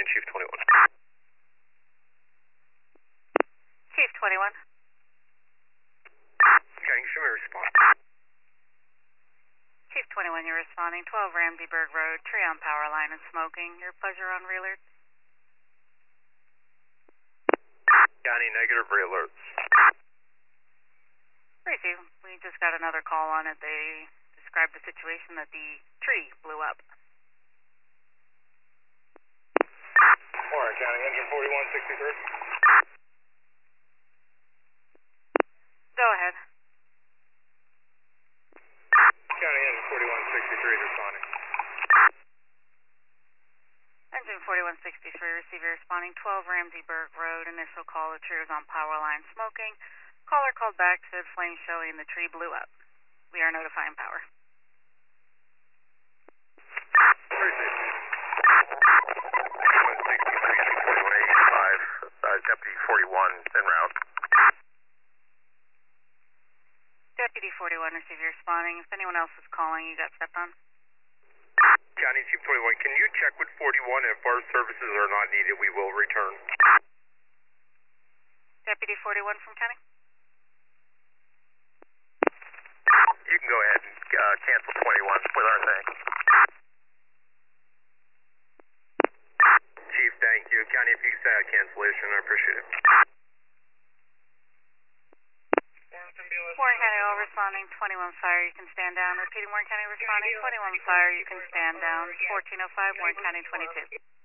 County, Chief 21. Chief 21. County, show me a response. Chief 21, you're responding. 12 Ramseyburg Road, tree on power line and smoking. Your pleasure on re-alert. County, negative re-alerts. Tracy, we just got another call on it. They described the situation that the tree blew up. Warren County, engine 4163. Go ahead. County, engine 4163 is responding. Engine 4163, receiver responding. 12 Ramseyburg Road, initial call, the tree was on power line smoking. Caller called back, said flames showing the tree blew up. We are notifying power. Deputy 41 en route. Deputy 41, receiver responding. If anyone else is calling, you got stepped on. County, Chief 21, can you check with 41 if our services are not needed, we will return. Deputy 41 from County. You can go ahead and cancel 21 with our thanks. Chief, thank you. County, if you could say a cancellation, I appreciate it. Warren County, all responding. 21 fire, you can stand down. Repeating, Warren County responding. 21 fire, you can stand down. 1405, Warren County 22.